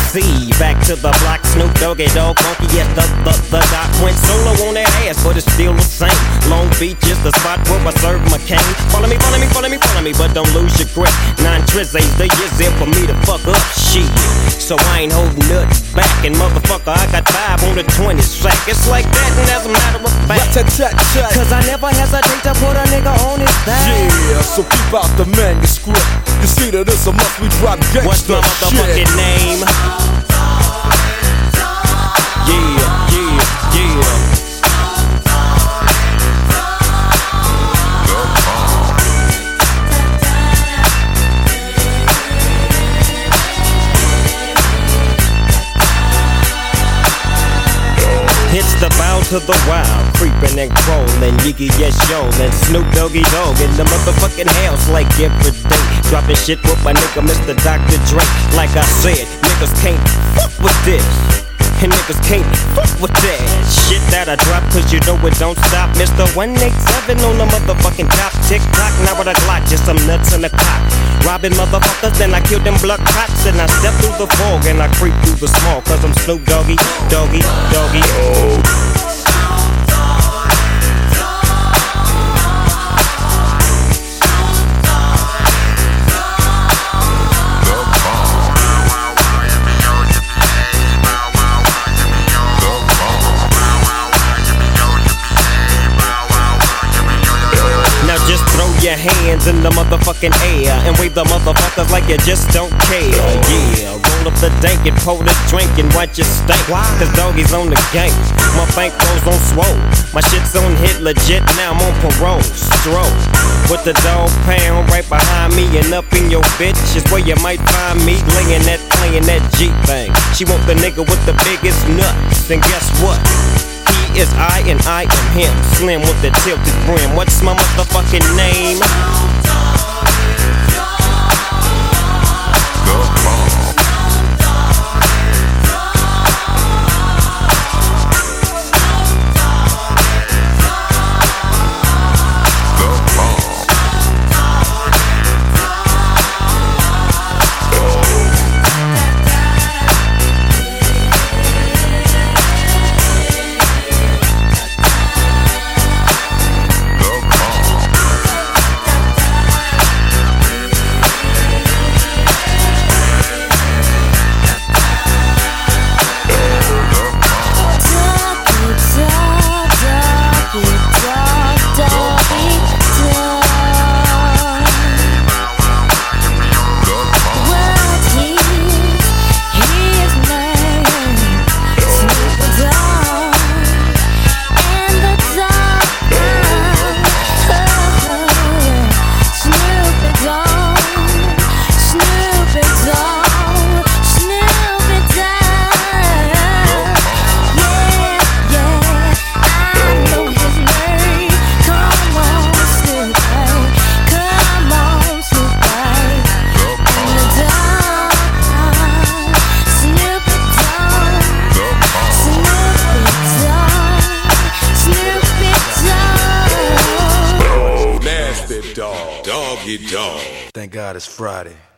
Z. Back to the block, Snoop Doggy Dogg, funky, yes, the doc went solo on that ass, but it's still the same. Long Beach is the spot where I serve my cane. Follow me, but don't lose your grip. 9 trizzies, the years there for me to fuck up shit. So I ain't holding nothing back, and motherfucker, I got 5 on the 20 sack. It's like that, and as a matter of fact, cause I never hesitate to put a nigga on his back. Yeah, so keep out the manuscript. You see that it's a must we drop gangsta. What's my motherfucking name? Yeah. It's the bow to the wild, creeping and crawling, Yiggy yes yo, and Snoop Doggy Dogg in the motherfucking house like every day. Dropping shit with my nigga Mr. Dr. Dre. Like I said, niggas can't fuck with this, and niggas can't fuck with that shit that I drop, cause you know it don't stop. Mr. 187 on the motherfucking top. Tick-tock, now with a Glock, just some nuts in the cock. Robbing motherfuckers, then I kill them blood cops. And I step through the fog and I creep through the small, cause I'm Snoop Doggy, Doggy, Doggy. Now just throw your hands in the motherfucking air and wave the motherfuckers like you just don't care. Yeah, roll up the dank and pour the drink and watch it stink. Cause Doggy's on the gang, my bankrolls on swole. My shit's on hit legit, now I'm on parole. Stroke with the dog pound right behind me, and up in your bitch is where you might find me laying that, playing that G thing. She want the nigga with the biggest nuts, and guess what? He is I and I am him. Slim with the tilted brim. What's my motherfucking name? Doggy dog. Thank God it's Friday.